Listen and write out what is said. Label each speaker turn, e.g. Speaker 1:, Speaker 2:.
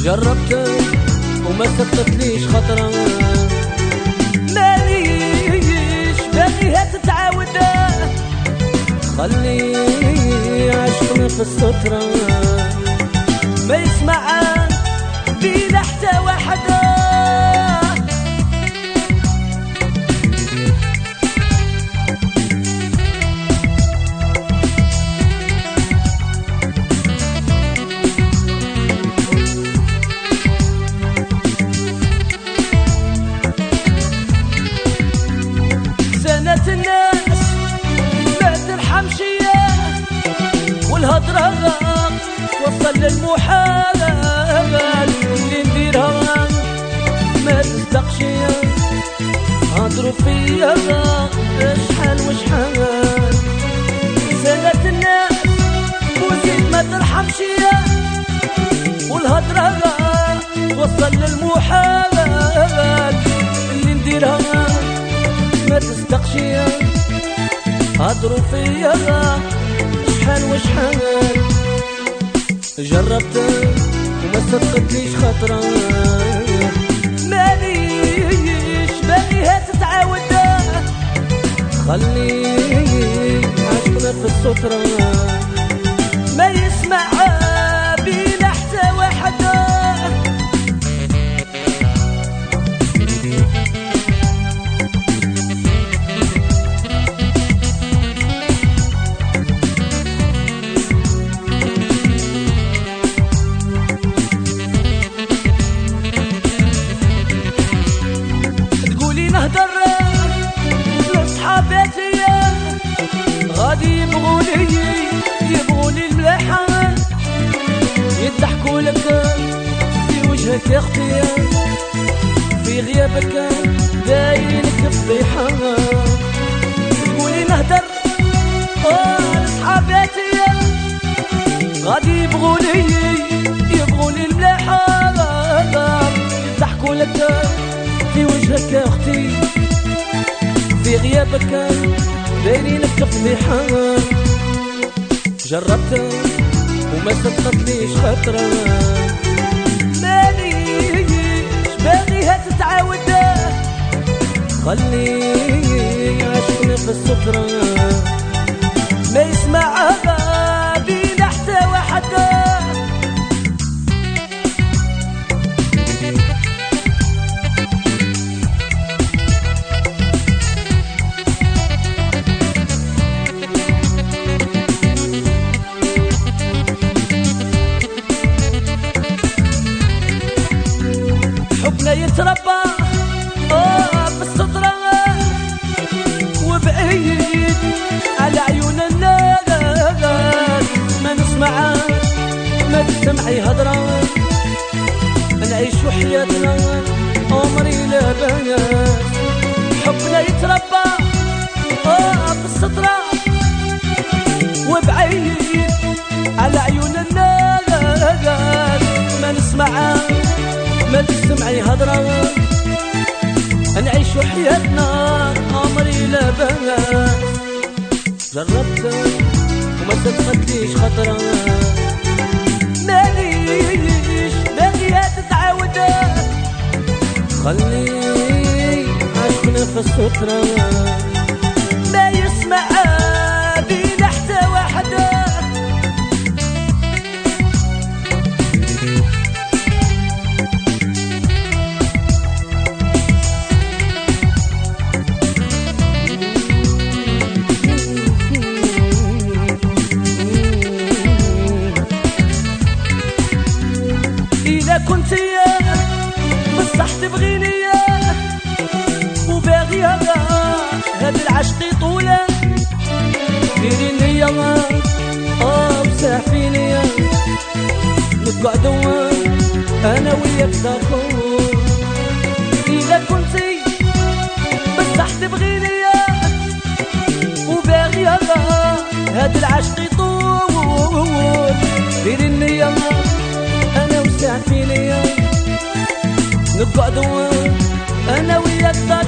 Speaker 1: جربت وما سقطتليش خطرة، ماليش باغيها تتعاود، خلي عشقنا في السترة ما يسمع بينا حتى واحدة. سنة الناس ما ترحمش والهضرة توصل للمحال، اللي نديرها ما تصدقش، هضروا فيا شحال وشحال. سنة الناس وزيد ما ترحمش والهضرة توصل للمحال، اللي نديرها ما تصدقش، هضروا فيا شحال وشحال. جربت وما صدقتليش خطرة، ماليش باغيها تتعاود، خلي عشقنا في السترة ما يسمع بينا حتى واحدة. نهدر لصحاباتي غادي يبغولي الملاحة، يضحكوا لك في وجهك يا اختي، في غيابك دايرك فضيحة. تقولي نهدر لصحاباتي غادي يبغولي الملاحة، يضحكوا لك في وجهك يا اختي، في غيابك دايرينك فضيحة. جربت وما صدقتليش خطرة، ماليش باغيها تتعاود، خلي عشقنا في السترة ما يسمع بينا حتى واحدة. حبنا يتربى بالسترة وبعيد على عيون الناس، ما نسمع ما تسمعي هضرة، نعيش حياتنا عمري لا بنات. حبنا يتربى بالسترة وبعيد على عيون الناس، ما نسمع ما تسمعي هضرة، نعيش حياتنا عمري لا بنات. جربت وما صدقتليش خطرة، ماليش باغيها تتعاود، خلي عشقنا في السترة ما يسمع بينا حتى واحدة. إذا كنت بصح تبغيني وباغيها هاد العشق طولة، ديري النية وسافيني نقعدو أنا وياك ساكون. إذا كنتي بصح تبغيني وباغيها هاد العشق طول، ديري النية أنا وسافيني نقعدو أنا وياك